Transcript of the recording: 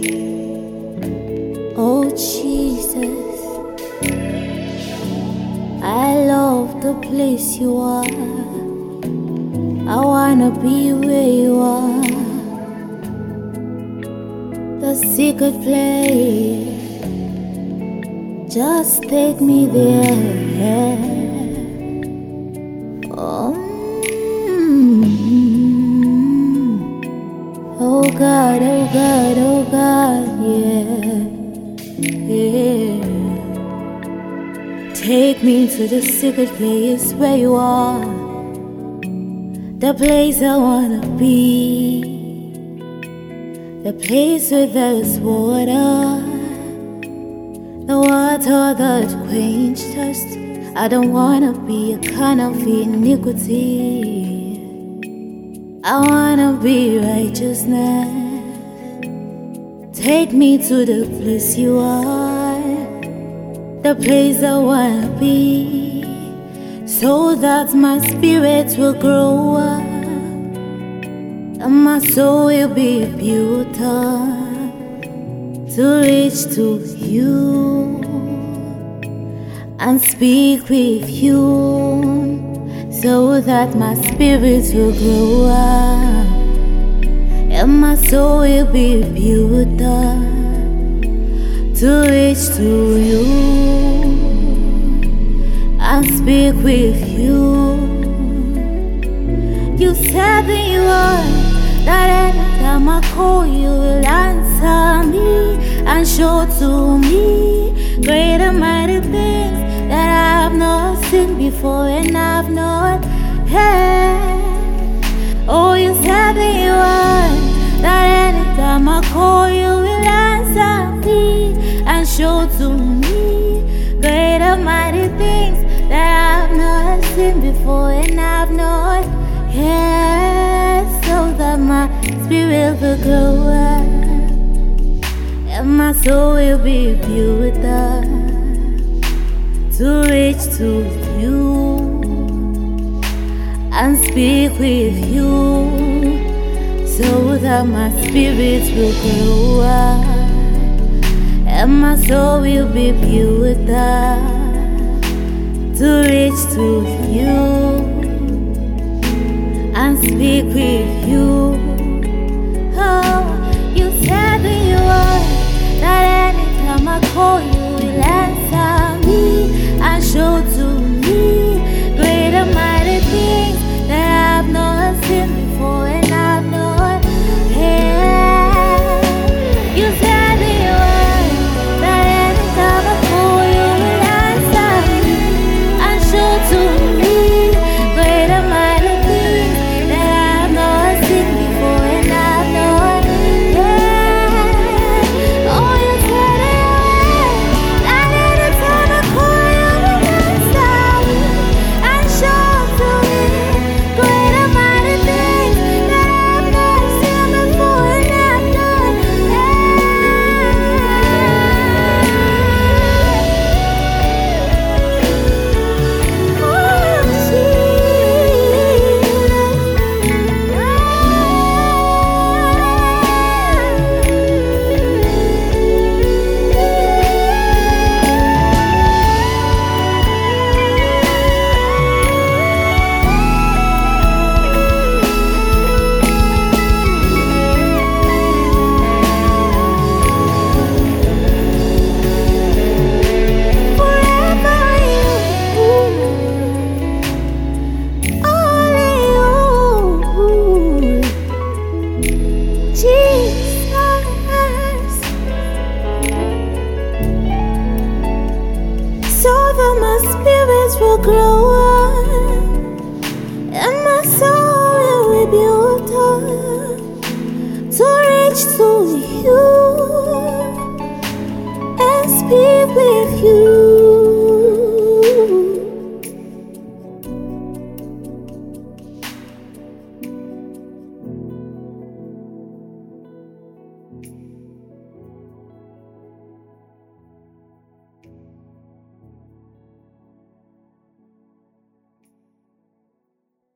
Oh Jesus, I love the place you are. I wanna be where you are. The secret place, just take me there. Oh, oh God, oh God, oh God, yeah, yeah. Take me to the secret place where you are, the place I wanna be, the place where there's water, the water that quenches thirst. I don't wanna be a kind of iniquity. I wanna be righteousness. Take me to the place you are, the place I wanna be, so that my spirit will grow up and my soul will be built up to reach to you and speak with you, so that my spirit will grow up and my soul will be built up to reach to you and speak with you. You said in your word that anytime I call you will answer me and show to me great and mighty things that I have not seen before and I've not heard. Oh, you said in your word that anytime I call you will answer me and show to me great and mighty things that I have not seen before and I've not heard, so that my spirit will grow up and my soul will be built up to reach to you and speak with you, so that my spirit will grow up and my soul will be built up to reach to you and speak with you. Oh, you said in your word that anytime I call you will answer me and show to me great and mighty things that I've not seen before and I've not heard. You said in your word that anytime I call you will answer me and show to me great and mighty things that I've not seen before and I've not heard. Oh, you said in your word that anytime I call you will answer me and show to me great and mighty things that I've not seen before and I've not heard. Oh, forever you, only you, Jesus, so that my spirit will grow up and my soul will be built up to reach to you and speak with you.